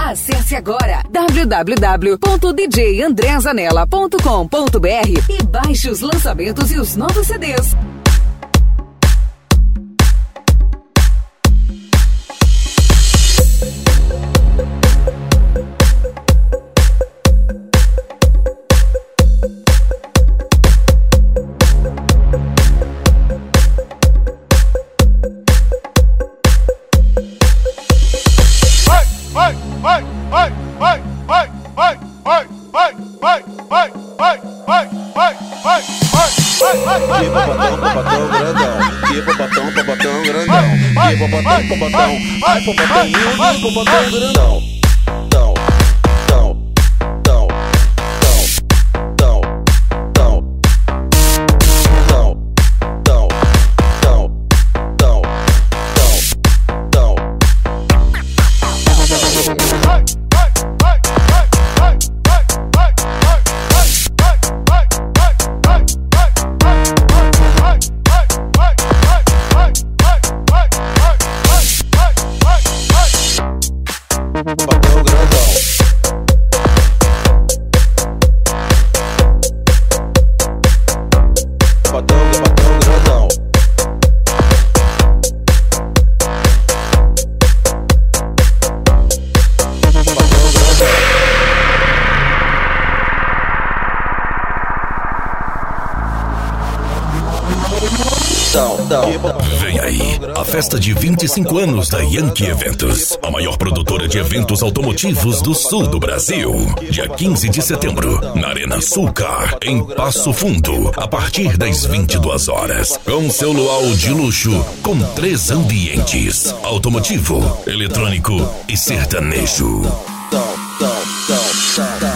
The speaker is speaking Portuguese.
Acesse agora www.djandrezanella.com.br e baixe os lançamentos e os novos CDs. Hipopotão grandão, hipopotão, ai popotão lindo, hipopotão grandão. Vem aí, a festa de 25 anos da Yankee Eventos, a maior produtora de eventos automotivos do sul do Brasil. Dia 15 de setembro, na Arena Sulcar, em Passo Fundo, a partir das 22 horas. Com seu luau de luxo, com 3 ambientes: automotivo, eletrônico e sertanejo.